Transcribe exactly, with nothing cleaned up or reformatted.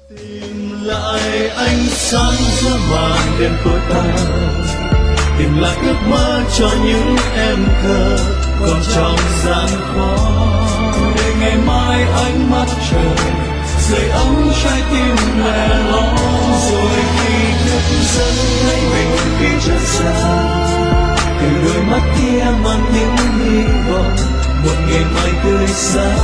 Tìm lại ánh sáng giữa màn đêm tối tăm, tìm lại ước mơ cho những em thơ còn trong gian khó, để ngày mai ánh mắt trời sưởi ấm trái tim lẻ loi. Rồi khi thức giấc thấy mình phía chân xa, từ đôi mắt kia mang những hy vọng một ngày mai tươi sáng.